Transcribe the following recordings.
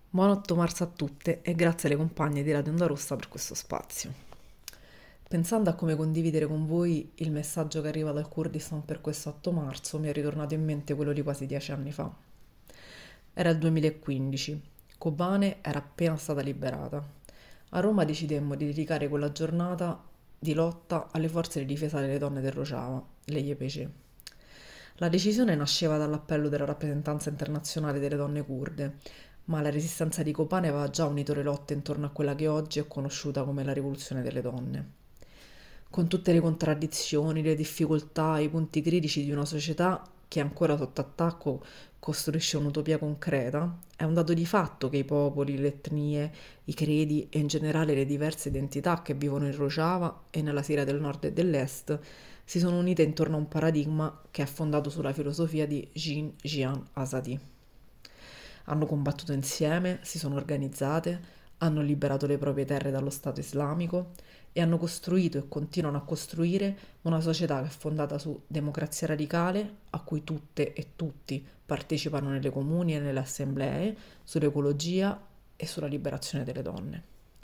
Buon 8 marzo a tutte e grazie alle compagne di Radio Onda Rossa per questo spazio. Pensando a come condividere con voi il messaggio che arriva dal Kurdistan per questo 8 marzo, mi è ritornato in mente quello di quasi 10 anni fa. Era il 2015, Kobane era appena stata liberata. A Roma decidemmo di dedicare quella giornata di lotta alle forze di difesa delle donne del Rojava, le YPG. La decisione nasceva dall'appello della rappresentanza internazionale delle donne kurde, ma la resistenza di Kobane aveva già unito le lotte intorno a quella che oggi è conosciuta come la rivoluzione delle donne. Con tutte le contraddizioni, le difficoltà, i punti critici di una società che ancora sotto attacco costruisce un'utopia concreta, è un dato di fatto che i popoli, le etnie, i credi e in generale le diverse identità che vivono in Rojava e nella Siria del nord e dell'est si sono unite intorno a un paradigma che è fondato sulla filosofia di Jin Jian Azadi. Hanno combattuto insieme, si sono organizzate, hanno liberato le proprie terre dallo Stato islamico e hanno costruito e continuano a costruire una società che è fondata su democrazia radicale, a cui tutte e tutti partecipano nelle comuni e nelle assemblee, sull'ecologia e sulla liberazione delle donne.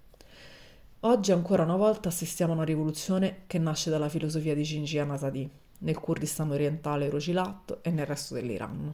Oggi ancora una volta assistiamo a una rivoluzione che nasce dalla filosofia di Cingian Azadi, nel Kurdistan orientale Rojhilat e nel resto dell'Iran.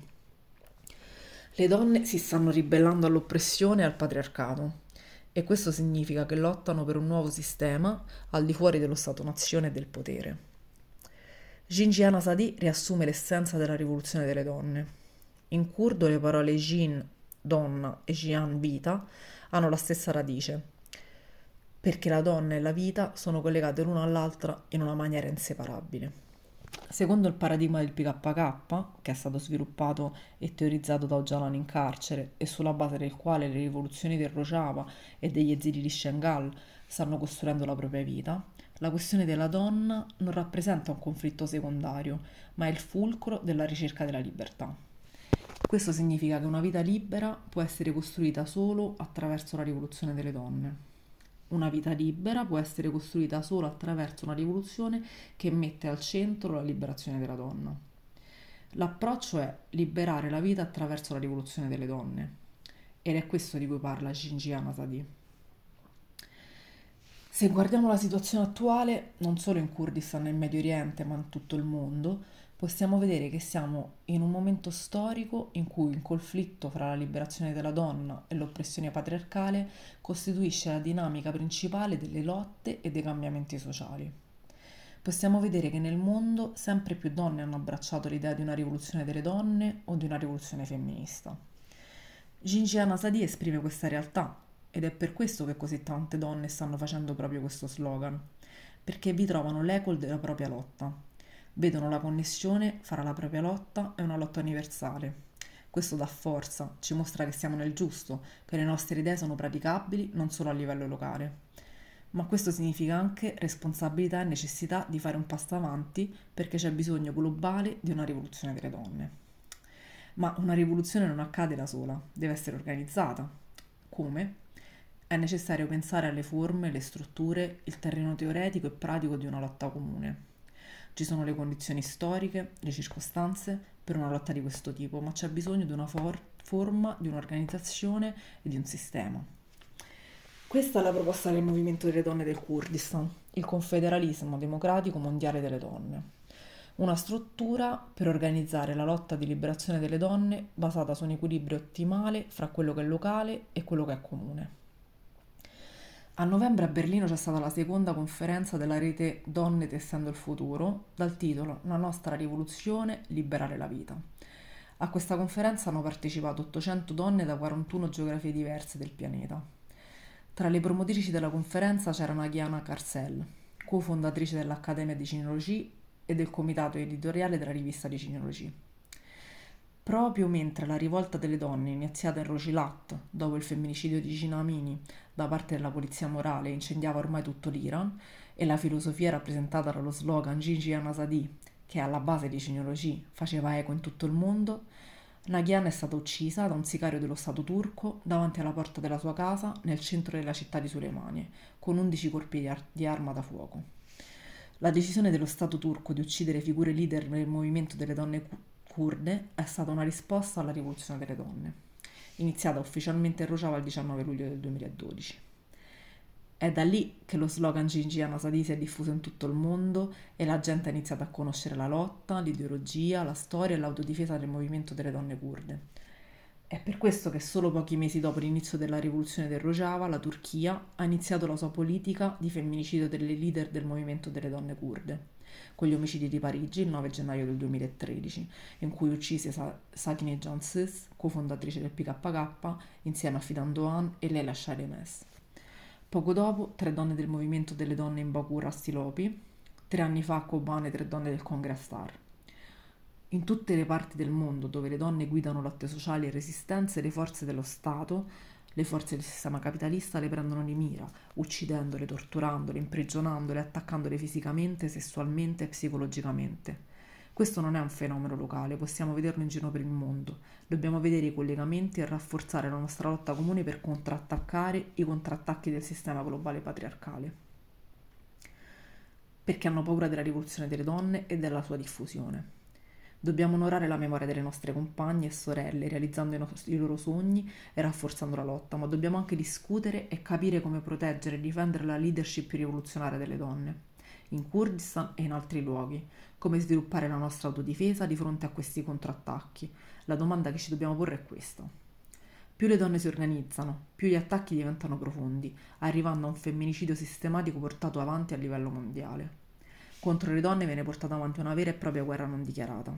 Le donne si stanno ribellando all'oppressione e al patriarcato e questo significa che lottano per un nuovo sistema al di fuori dello Stato-nazione e del potere. Jinjian Asadi riassume l'essenza della rivoluzione delle donne. In curdo le parole Jin, donna, e Jian, vita, hanno la stessa radice, perché la donna e la vita sono collegate l'una all'altra in una maniera inseparabile. Secondo il paradigma del PKK, che è stato sviluppato e teorizzato da Öcalan in carcere e sulla base del quale le rivoluzioni del Rojava e degli esili di Shengal stanno costruendo la propria vita, la questione della donna non rappresenta un conflitto secondario, ma è il fulcro della ricerca della libertà. Questo significa che una vita libera può essere costruita solo attraverso la rivoluzione delle donne. Una vita libera può essere costruita solo attraverso una rivoluzione che mette al centro la liberazione della donna. L'approccio è liberare la vita attraverso la rivoluzione delle donne ed è questo di cui parla Shinjian Asadi. Se guardiamo la situazione attuale, non solo in Kurdistan e in Medio Oriente, ma in tutto il mondo, possiamo vedere che siamo in un momento storico in cui il conflitto fra la liberazione della donna e l'oppressione patriarcale costituisce la dinamica principale delle lotte e dei cambiamenti sociali. Possiamo vedere che nel mondo sempre più donne hanno abbracciato l'idea di una rivoluzione delle donne o di una rivoluzione femminista. Jinjian Asadi esprime questa realtà ed è per questo che così tante donne stanno facendo proprio questo slogan, perché vi trovano l'eco della propria lotta, vedono la connessione fra la propria lotta e una lotta universale. Questo dà forza, ci mostra che siamo nel giusto, che le nostre idee sono praticabili non solo a livello locale. Ma questo significa anche responsabilità e necessità di fare un passo avanti perché c'è bisogno globale di una rivoluzione delle donne. Ma una rivoluzione non accade da sola, deve essere organizzata. Come? È necessario pensare alle forme, le strutture, il terreno teoretico e pratico di una lotta comune. Ci sono le condizioni storiche, le circostanze per una lotta di questo tipo, ma c'è bisogno di una forma, di un'organizzazione e di un sistema. Questa è la proposta del movimento delle donne del Kurdistan, il confederalismo democratico mondiale delle donne. Una struttura per organizzare la lotta di liberazione delle donne basata su un equilibrio ottimale fra quello che è locale e quello che è comune. A novembre a Berlino c'è stata la seconda conferenza della rete Donne tessendo il futuro, dal titolo La nostra rivoluzione, liberare la vita. A questa conferenza hanno partecipato 800 donne da 41 geografie diverse del pianeta. Tra le promotrici della conferenza c'era Nagiana Carcel, cofondatrice dell'Accademia di Cinologie e del comitato editoriale della rivista di Cinologie. Proprio mentre la rivolta delle donne iniziata in Rojhilat dopo il femminicidio di Gina Amini da parte della polizia morale incendiava ormai tutto l'Iran e la filosofia rappresentata dallo slogan Gigi Anasadi, che è alla base di Cinologie, faceva eco in tutto il mondo, Nagihan è stata uccisa da un sicario dello Stato turco davanti alla porta della sua casa nel centro della città di Suleimanie, con 11 colpi di arma da fuoco. La decisione dello Stato turco di uccidere figure leader nel movimento delle donne kurde è stata una risposta alla rivoluzione delle donne. iniziata ufficialmente in Rojava il 19 luglio del 2012. È da lì che lo slogan Gingin Azadi si è diffuso in tutto il mondo e la gente ha iniziato a conoscere la lotta, l'ideologia, la storia e l'autodifesa del movimento delle donne kurde. È per questo che solo pochi mesi dopo l'inizio della rivoluzione del Rojava, la Turchia ha iniziato la sua politica di femminicidio delle leader del movimento delle donne kurde, con gli omicidi di Parigi il 9 gennaio del 2013, in cui uccise Sakine Jansis, cofondatrice del PKK, insieme a Fidan Doğan e Leyla Şahilemez. Poco dopo, 3 donne del movimento delle donne in Baku Rastilopi, 3 anni fa a Kobane 3 donne del Kongresstar. In tutte le parti del mondo dove le donne guidano lotte sociali e resistenze, le forze dello Stato, le forze del sistema capitalista le prendono di mira, uccidendole, torturandole, imprigionandole, attaccandole fisicamente, sessualmente e psicologicamente. Questo non è un fenomeno locale, possiamo vederlo in giro per il mondo. Dobbiamo vedere i collegamenti e rafforzare la nostra lotta comune per contrattaccare i contrattacchi del sistema globale patriarcale. Perché hanno paura della rivoluzione delle donne e della sua diffusione. Dobbiamo onorare la memoria delle nostre compagne e sorelle, realizzando i loro sogni e rafforzando la lotta, ma dobbiamo anche discutere e capire come proteggere e difendere la leadership rivoluzionaria delle donne, in Kurdistan e in altri luoghi, come sviluppare la nostra autodifesa di fronte a questi contrattacchi. La domanda che ci dobbiamo porre è questa. Più le donne si organizzano, più gli attacchi diventano profondi, arrivando a un femminicidio sistematico portato avanti a livello mondiale. Contro le donne viene portata avanti una vera e propria guerra non dichiarata.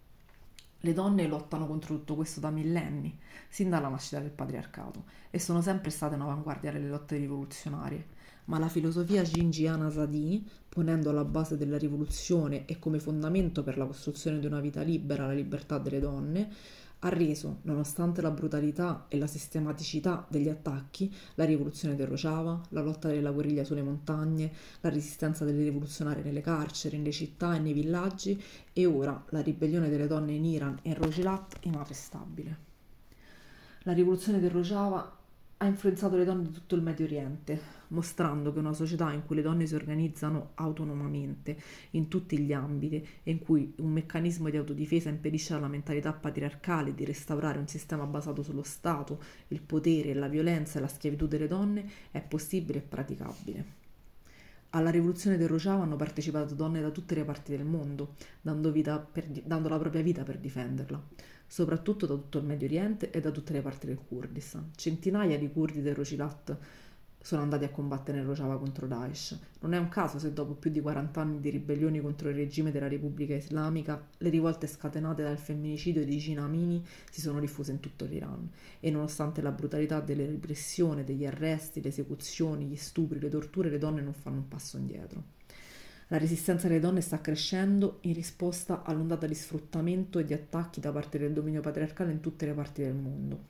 Le donne lottano contro tutto questo da millenni, sin dalla nascita del patriarcato, e sono sempre state un'avanguardia delle lotte rivoluzionarie. Ma la filosofia Gingin Azadi, ponendo alla base della rivoluzione e come fondamento per la costruzione di una vita libera la libertà delle donne, ha reso, nonostante la brutalità e la sistematicità degli attacchi, la rivoluzione del Rojava, la lotta della guerriglia sulle montagne, la resistenza delle rivoluzionarie nelle carceri, nelle città e nei villaggi e ora la ribellione delle donne in Iran e in Rojava inarrestabile. La rivoluzione del Rojava ha influenzato le donne di tutto il Medio Oriente, mostrando che una società in cui le donne si organizzano autonomamente in tutti gli ambiti e in cui un meccanismo di autodifesa impedisce alla mentalità patriarcale di restaurare un sistema basato sullo Stato, il potere, la violenza e la schiavitù delle donne è possibile e praticabile. Alla rivoluzione del Rojava hanno partecipato donne da tutte le parti del mondo, dando la propria vita per difenderla, soprattutto da tutto il Medio Oriente e da tutte le parti del Kurdistan. Centinaia di curdi del Rojhilat sono andati a combattere in Rojava contro Daesh. Non è un caso se dopo più di 40 anni di ribellioni contro il regime della Repubblica Islamica, le rivolte scatenate dal femminicidio di Gina Amini si sono diffuse in tutto l'Iran e nonostante la brutalità delle repressioni, degli arresti, le esecuzioni, gli stupri, le torture, le donne non fanno un passo indietro. La resistenza delle donne sta crescendo in risposta all'ondata di sfruttamento e di attacchi da parte del dominio patriarcale in tutte le parti del mondo.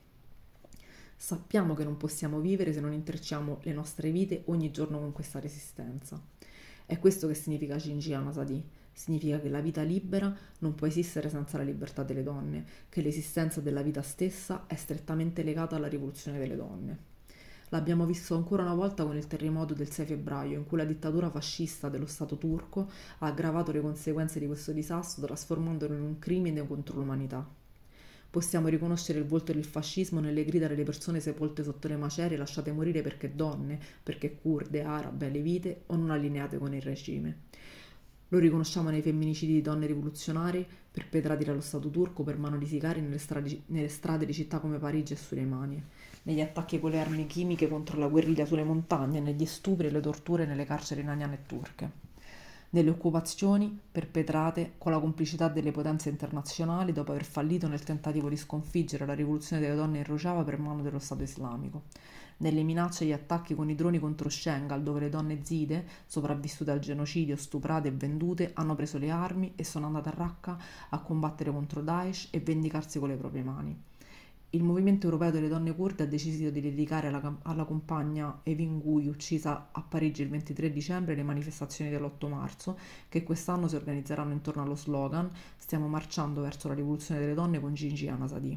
Sappiamo che non possiamo vivere se non intrecciamo le nostre vite ogni giorno con questa resistenza. È questo che significa Gingin Azadi. Significa che la vita libera non può esistere senza la libertà delle donne, che l'esistenza della vita stessa è strettamente legata alla rivoluzione delle donne. L'abbiamo visto ancora una volta con il terremoto del 6 febbraio, in cui la dittatura fascista dello Stato turco ha aggravato le conseguenze di questo disastro, trasformandolo in un crimine contro l'umanità. Possiamo riconoscere il volto del fascismo nelle grida delle persone sepolte sotto le macerie, lasciate morire perché donne, perché kurde, arabe, alevite o non allineate con il regime. Lo riconosciamo nei femminicidi di donne rivoluzionarie perpetrati dallo Stato turco per mano di sicari nelle strade di città come Parigi e Soleimani, negli attacchi con le armi chimiche contro la guerriglia sulle montagne, negli stupri e le torture nelle carceri iraniane e turche, nelle occupazioni perpetrate con la complicità delle potenze internazionali dopo aver fallito nel tentativo di sconfiggere la rivoluzione delle donne in Rojava per mano dello Stato islamico, nelle minacce e gli attacchi con i droni contro Shengal, dove le donne zide, sopravvissute al genocidio, stuprate e vendute, hanno preso le armi e sono andate a Raqqa a combattere contro Daesh e vendicarsi con le proprie mani. Il movimento europeo delle donne kurde ha deciso di dedicare alla compagna Evin Gui, uccisa a Parigi il 23 dicembre, le manifestazioni dell'8 marzo, che quest'anno si organizzeranno intorno allo slogan «Stiamo marciando verso la rivoluzione delle donne con Gingin Azadi».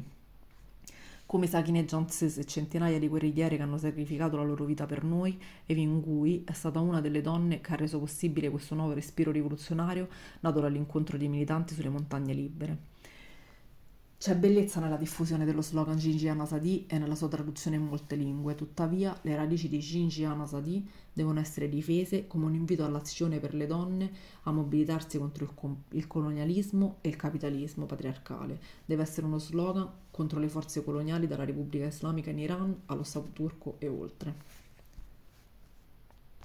Come Sakine Jansis e centinaia di guerrigliere che hanno sacrificato la loro vita per noi, Evin Gui è stata una delle donne che ha reso possibile questo nuovo respiro rivoluzionario nato dall'incontro di militanti sulle montagne libere. C'è bellezza nella diffusione dello slogan Gingin Azadi e nella sua traduzione in molte lingue, tuttavia le radici di Gingin Azadi devono essere difese come un invito all'azione per le donne a mobilitarsi contro il colonialismo e il capitalismo patriarcale. Deve essere uno slogan contro le forze coloniali dalla Repubblica Islamica in Iran allo Stato turco e oltre.